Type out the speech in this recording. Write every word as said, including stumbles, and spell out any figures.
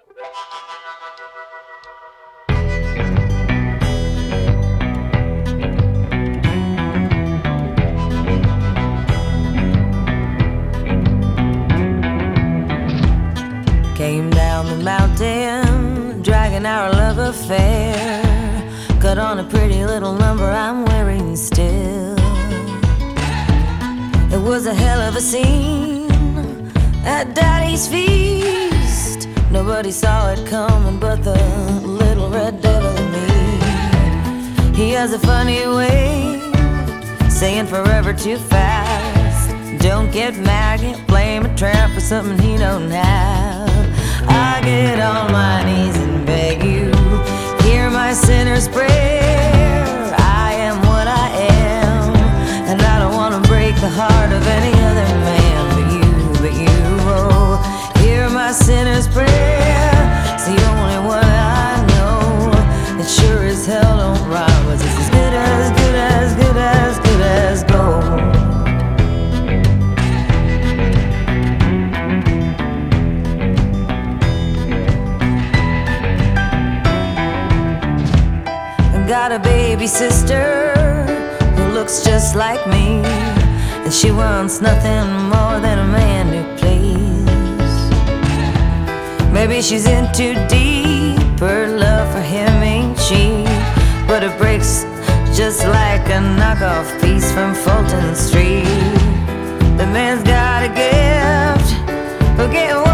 Came down the mountain, dragging our love affair. Cut on a pretty little number I'm wearing still. It was a hell of a scene at Daddy's feast. Nobody saw it coming but the little red devil in me. He has a funny way saying forever too fast. Don't get mad, can't blame a tramp for something he don't have. I get on my knees and beg you, hear my sinner's prayer. I am what I am, and I don't want to break the heart of any other man but you, but you. Oh, hear my sinner's prayer. It's the only one I know that sure as hell don't rhyme, but it's as good as, good as, good as, good as gold. Got a baby sister who looks just like me, and she wants nothing more than a man who plays. Maybe she's in too deep, her love for him ain't cheap, but it breaks just like a knockoff piece from Fulton Street. The man's got a gift for getting